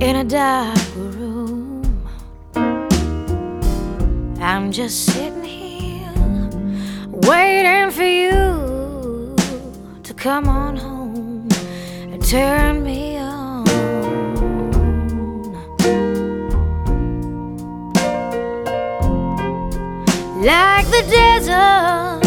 in a dark room. I'm just sitting here waiting for you to come on home and turn me on. Like the desert